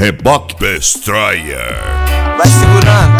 Reboque Destroyer. Vai segurando,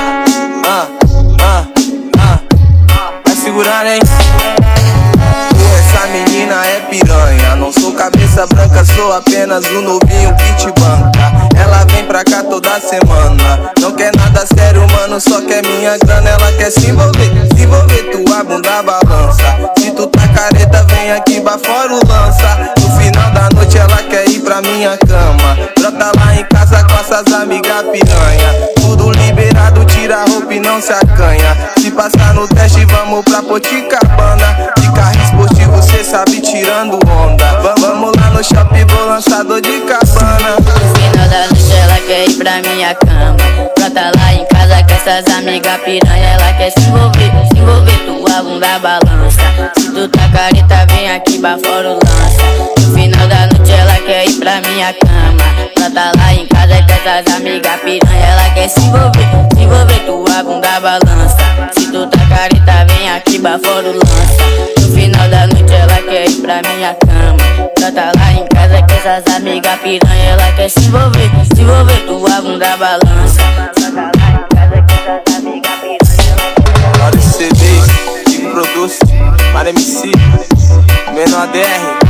vai segurando, hein? Essa menina é piranha. Não sou cabeça branca, sou apenas um novinho que te banca. Ela vem pra cá toda semana. Não quer nada sério, mano, só quer minha grana. Ela quer se envolver, tua bunda balança. Se tu tá careta, vem aqui pra fora o lança. No final da noite ela quer ir pra minha cama. Brota lá em casa com essas amigas piranha. Tudo liberado, tira a roupa e não se acanha. Se passar no teste, vamos pra Poticabana. De carro esportivo, cê sabe, tirando onda. Vamos lá no shopping, vou lançar dor de cabana. No final da noite ela quer ir pra minha cama. Brota lá em casa com essas amigas piranha. Ela quer se envolver, tua bunda balança. Se tu tá careta, vem aqui pra fora o lança. No final da noite ela quer ir pra minha cama. Brota lá em casa com essas amigas piranha. Ela quer se envolver, tua bunda balança. Se tu tá careta, vem aqui pra fora o lança. No final da noite ela quer ir pra minha cama. Brota lá em casa com essas amigas piranha. Ela quer se envolver, tua bunda balança. Brota lá em casa com essas amigas piranha. Olha esse CD que produz para MC Menor DR.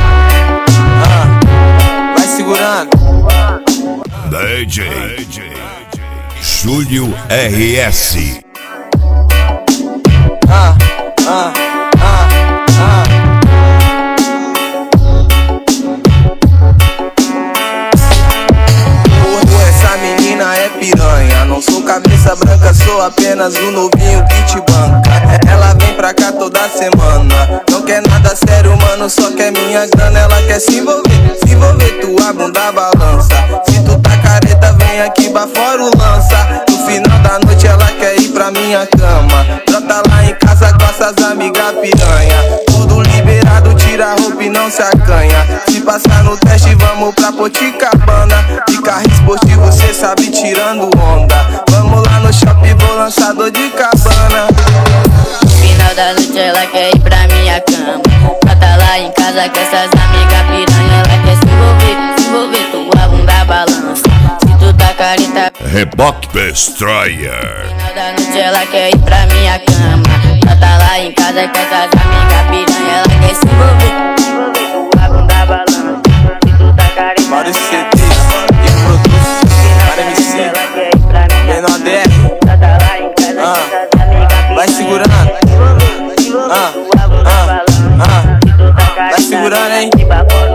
Vai segurando. DJ Júlio RS. Essa menina é piranha. Não sou cabeça branca, sou apenas um novinho que te banca. Ela vem pra cá toda semana. Não quer nada sério, mano, só quer minha grana. Ela quer se envolver, tua bunda balança. Se tu tá careta, vem aqui pra fora o lança. No final da noite ela quer ir pra minha cama. Brota lá em casa com essas amigas piranha. Tudo liberado, tira a roupa e não se acanha. Se passar no teste, vamos pra Poticabana. De carro esportivo, cê sabe, tirando onda. Vamos lá no shopping, vou lançar dor de cabana. No final da noite ela quer ir pra minha cama. Brota lá em casa com essas amigas piranha. Ela quer se envolver, tua bunda balança. Se tu tá careta, Reboque Destroyer. no final da noite ela quer ir pra minha cama. Brota lá em casa com essas amigas piranha. Ela quer se envolver, tua bunda balança. Se tu tá careta, Vários CDs que produz para MC Menor DR. brota lá em casa com essas amigas piranha. Vai segurando, vai segurando, hein?